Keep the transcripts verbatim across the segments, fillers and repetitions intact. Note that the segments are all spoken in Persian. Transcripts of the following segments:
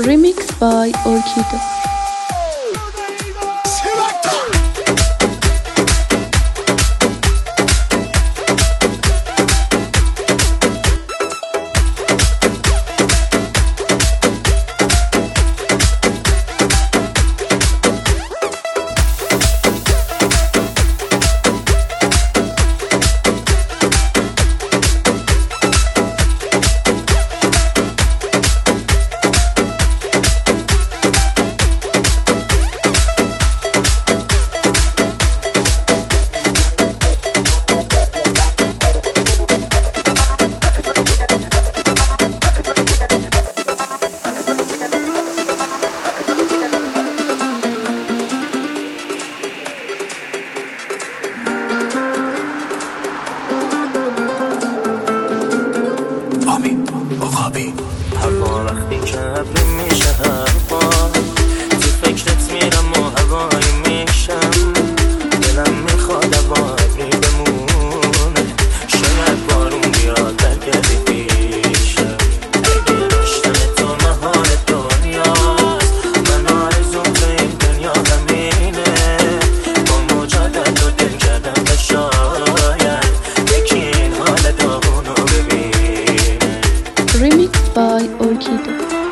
Remix by Orkido. هوا وقتی که ابری میشه هوا تو فکرت میرم و هوایی میشم دلم میخواد هوا ابری بمونه شاید بارون بیاد برگردی پیشم اگه داشتن تو محال دنیاست من آرزوم تو این دنیا همینه با مجادت و دل کردم به شاید یکی این حال داغونو ببینه. Remix by Orkido.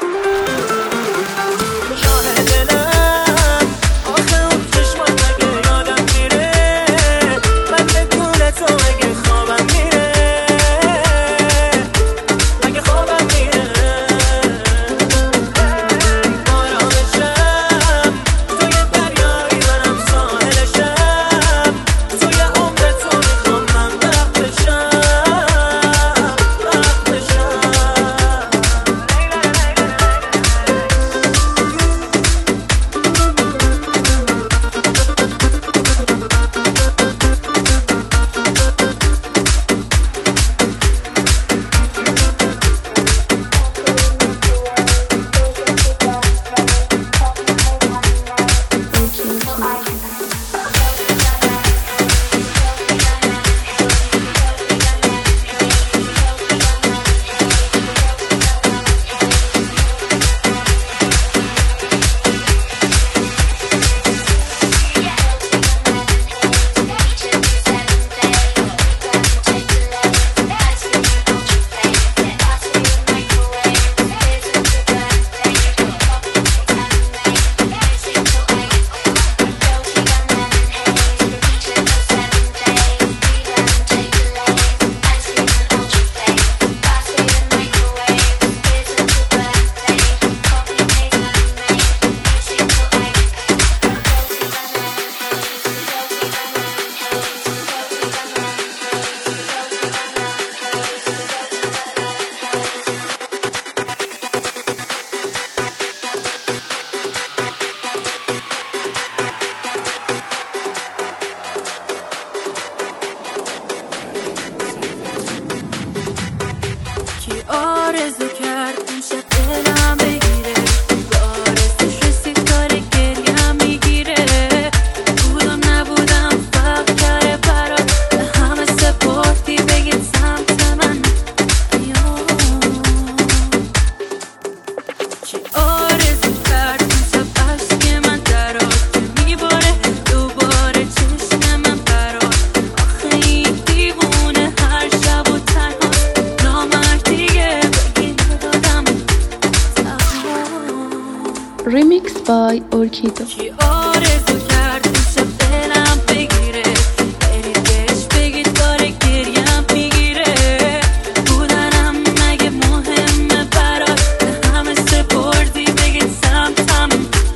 آرزو کرد اون شب دلم بگیره به آرزوش رسید کار گریم میگیره بودم نبودم فرق کرده برات به همه سپردی بگید سمت من کی آرزو کرد اون شب عشق من درات که میباره دوباره چشم من برات آخه این دیوونه هر شب و تنها Remix by Orkido. کی آرزو کرد اون شب دلم بگیره برید بهش بگید داره گریم میگیره بودنم مگه مهمه برات به همه سپردی بگید سمتم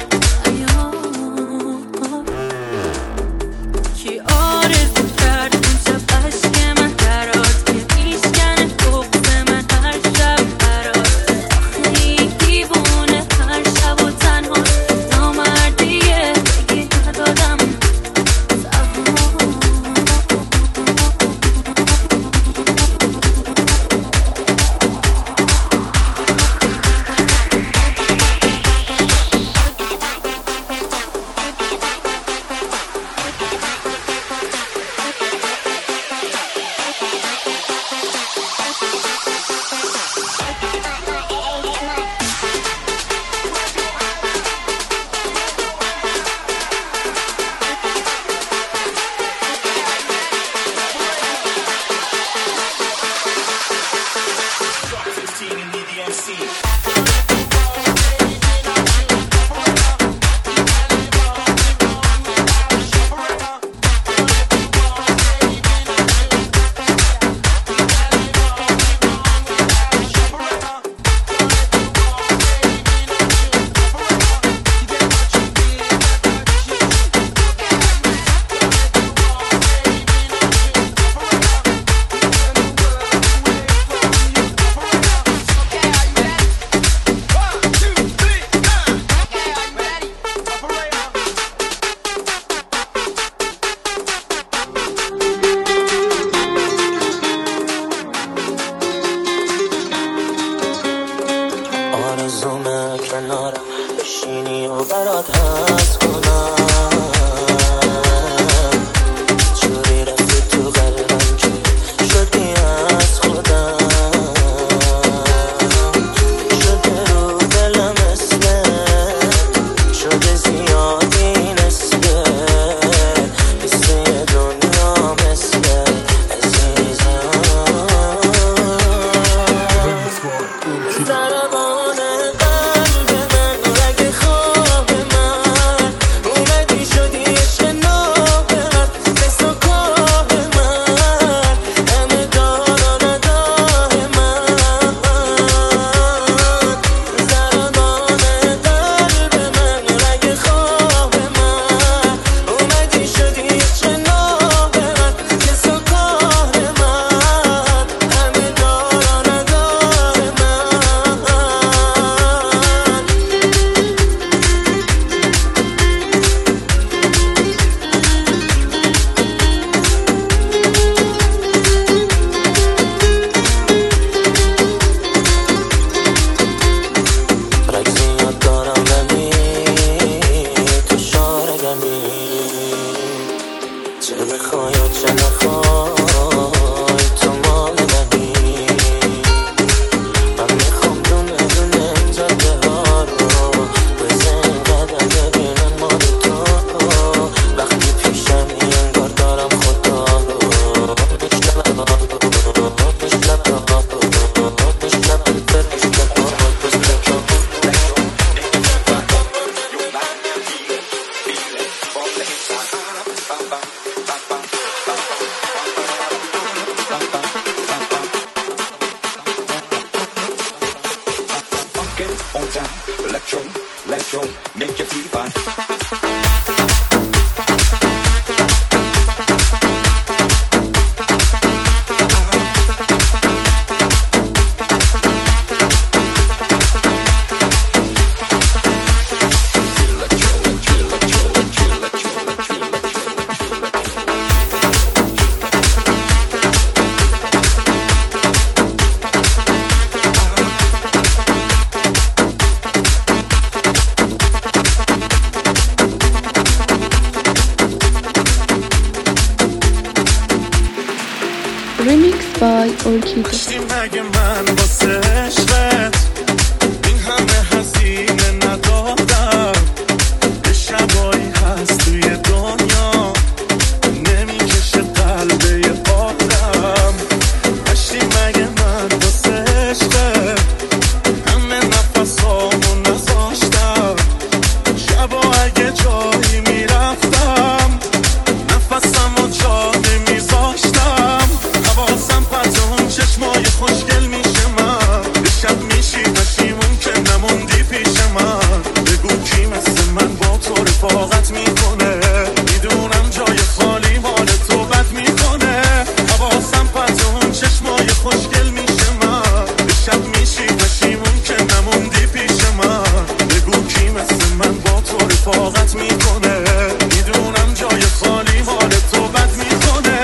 کی آرزو کرد اون شب عشق من درات که میشکنه بغض من هر شب برات آخه این دیوونه هر شب و تنها نامردیه بگید Remix by Orchido. داشتی مگه من واسه عشقت این همه هزینه ندادم؟ یه شبایی هست توی دنیا نمیکشه قلبه یه آدم. داشتی مگه من واسه عشقت همه نفسامو نذاشتم؟ شبا اگه جایی میرفتم نفسمو جا نمیذاشتم. حواسم پرت اون چشمای خوشگل میشه من یه شب میشی پشیمون که نموندی پیش من. بگو کی مثل من با تو رفاقت میکنه؟ میدونم جای خالی حال تو بد میکنه. حواسم پرت اون چشمای خوشگل میشه من یه شب میشی پشیمون که نموندی پیش من. بگو کی مثل من با تو رفاقت میکنه؟ میدونم جای خالی حال تو بد میکنه.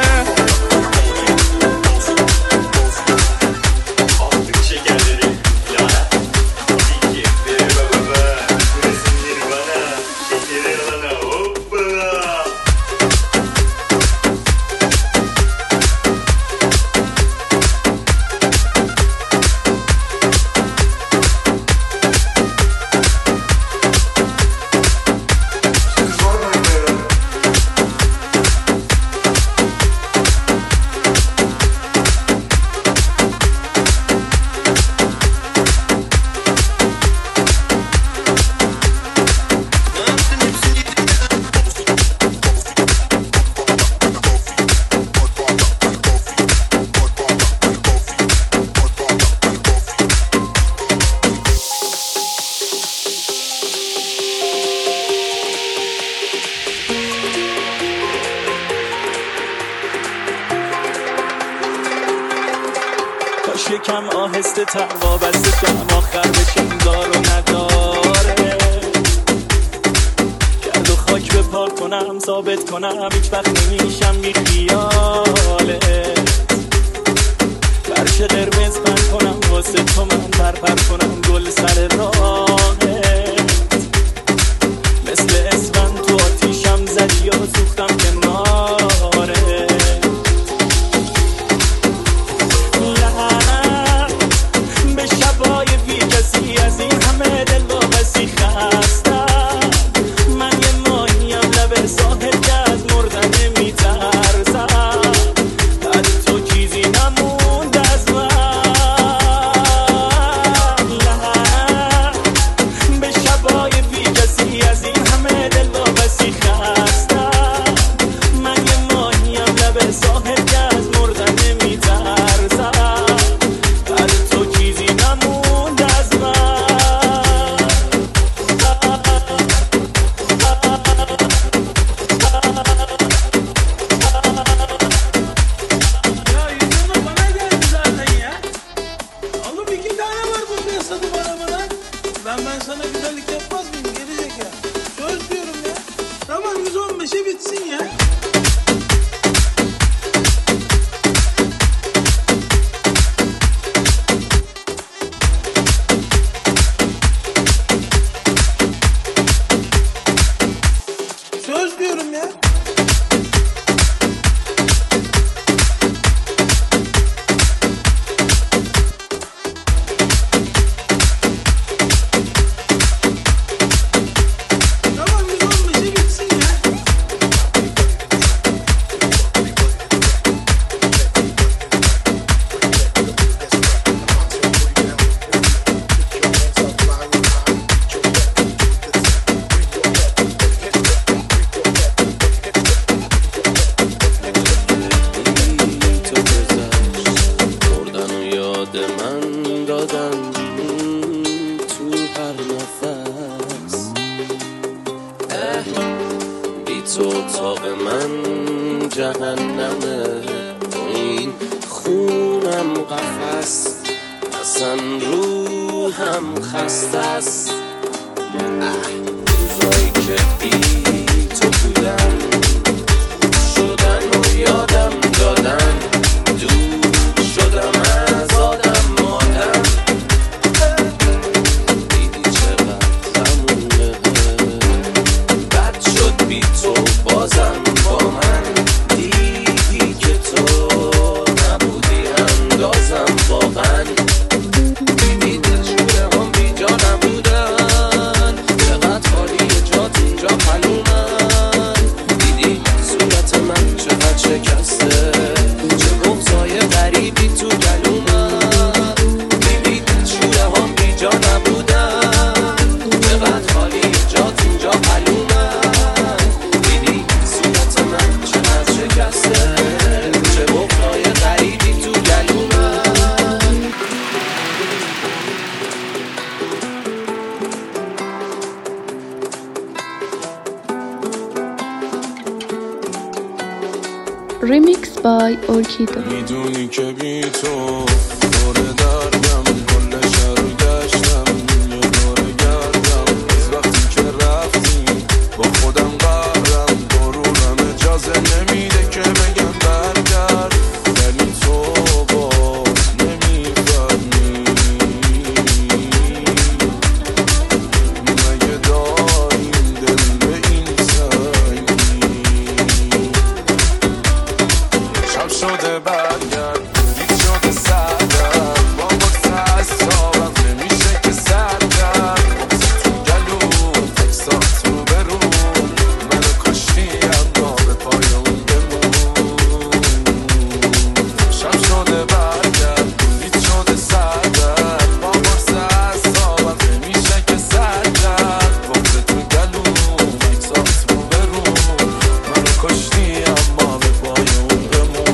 یکم آهسته تر وابسته شم آخر بشم دار و نداره. گرد و خاک به پاک کنم ثابت کنم هیچ وقت نمیشم بی خیالت. فرش قرمز پن کنم واسه تو من پرپر کنم گل سر راهت. مثل اسفند تو آتیشم زدی و سوختم کنارت. از این همه دل واقعی خستم. من یه ماهیم لب ساحل که از مردن نمیترسم. بعد تو چیزی نموند از من. لعنت به شبای بی کسی از این همه دل واقعی خستم. من یه ماهیم لب ساحل که از مردن نمیترسم. بعد تو چیزی نموند از من. Ben ben sana güzellik yapmaz mıyım geri zeka? Söz diyorum ya. Tamam yüz on beşe bitsin ya. Söz diyorum ya. جهنمه این خونم قفص اصلا روحم خسته است. روزایی که بی تو بودم شدن و یادم دادن دور شدم از آدم مادم. دیدی چقدر غمونه بد شد بی تو بازم با من دیدی که تو نبود. Remix by Orkido. میدونی که بی تو دور دردم کل شهر گشتم یه دور گردم از وقتی که رفتی با خودم قهرم برونم اجازه نمیده که بگم برگرد ولی تو باز نمیفهمی مگه داریم دل به این سنگی شب شده برگرد دید شده سردر با بکس از صابم نمیشه که سر کرد بکس تو گلو تکسات رو برون منو کشتی اما به پایان بمون شب شده برگرد دید شده سردر با بکس از صابم نمیشه که سر کرد بکس تو گلو تکسات رو برون منو کشتی اما به پایان بمون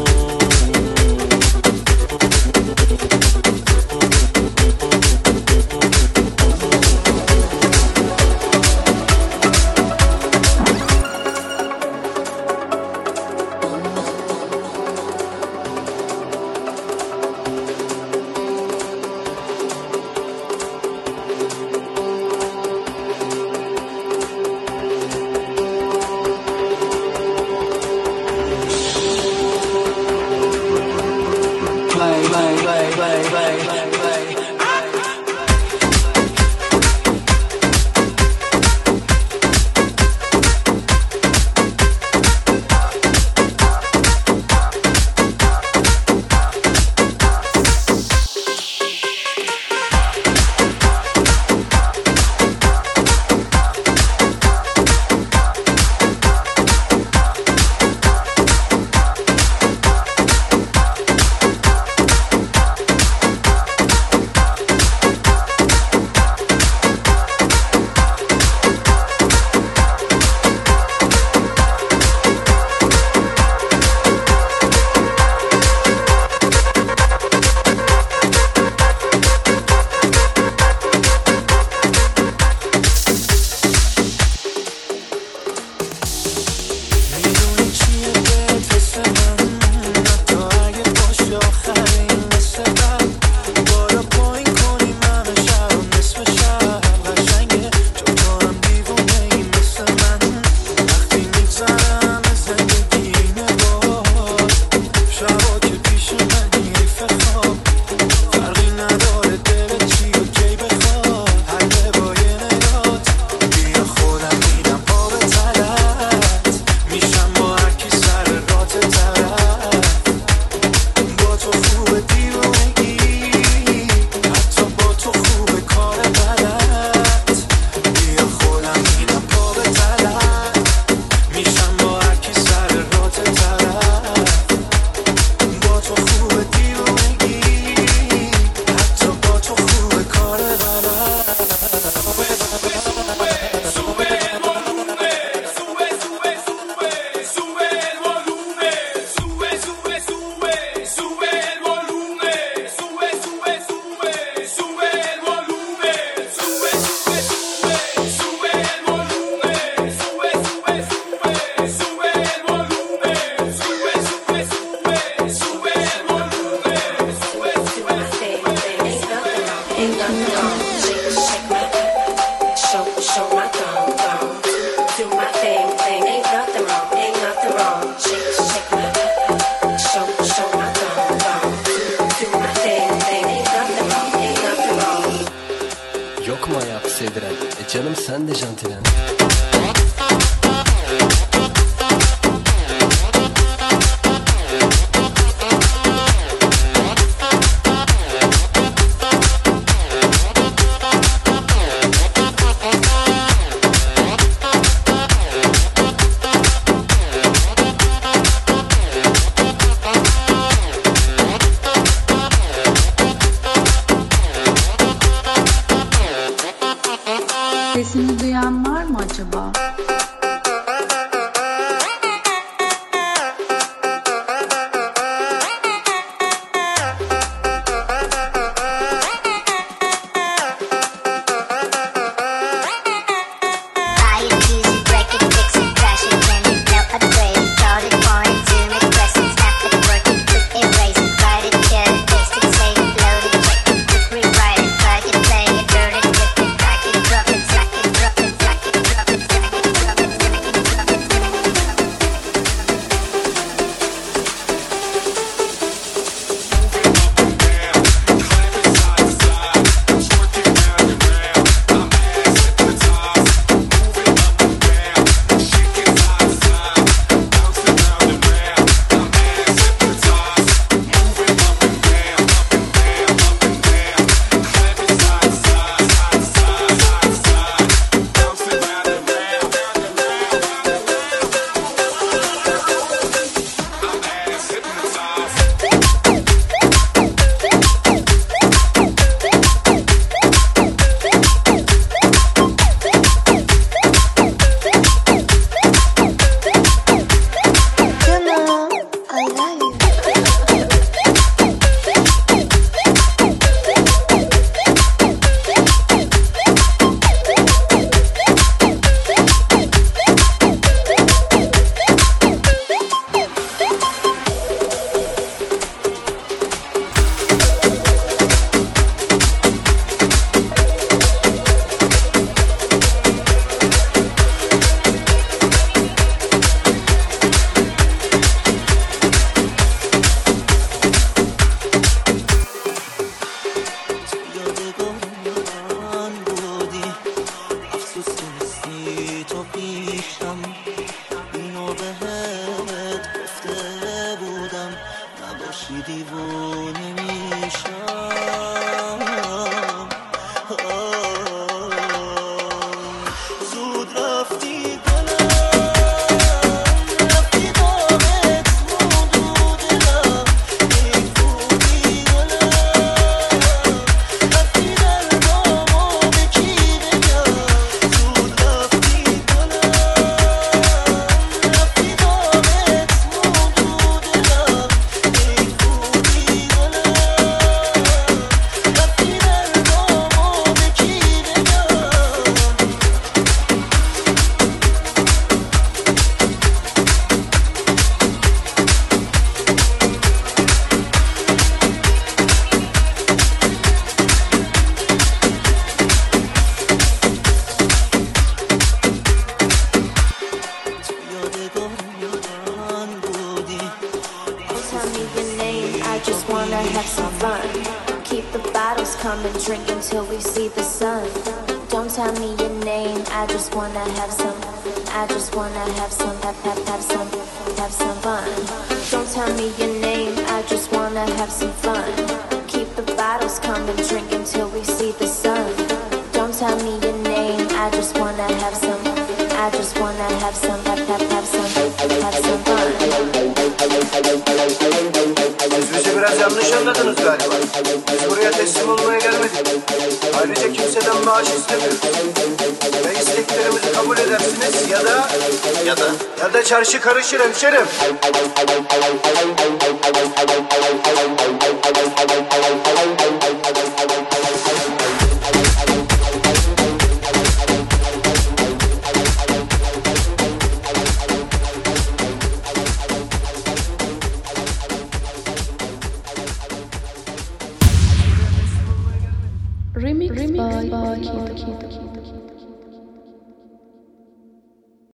Play, play, play, play, play, play, play. میدونی چیه بهت حس من حتی اگه باشه آخرین مثل بعد بالا پایین کنی منو شب و نصف شب قشنگه چون تو هم دیوونه ای مثل من وقتی میگذرم از زندگی نباد شبا که پیش منی حیف خواب فرقی نداره دلت چی و کی بخواد حله با یه نگات بیا خودم میدم پا به تلت میشم با هرکی سر رات طرف با تو خوبه دیوونگی حتی با تو خوبه کار بدت بیا خودم میدم پا به تلت میشم با هرکی سر رات طرف با تو خوبه دیوونگی حتی با تو خوبه کار بدت Yok mu hayatı sevdiren? E canım sen de jantilen. Sesimi duyan var mı? have some fun. Keep the bottles coming, drink until we see the sun. Don't tell me your name, I just wanna have some. I just wanna have some, have, have, have some, have some fun. Don't tell me your name, I just wanna have some fun. Keep the bottles coming, drink until we see the sun. Don't tell me your name, I just wanna have some. I just wanna have some, have, have, have some, have some fun. Siz bizi biraz yanlış anladınız galiba. Biz buraya teslim olmaya gelmedik. Ayrıca kimseden maaş istemiyoruz. Ya isteklerimizi kabul edersiniz ya da... Ya da... Ya da çarşı karışır hemşerim. Remix, Remix by Orchid.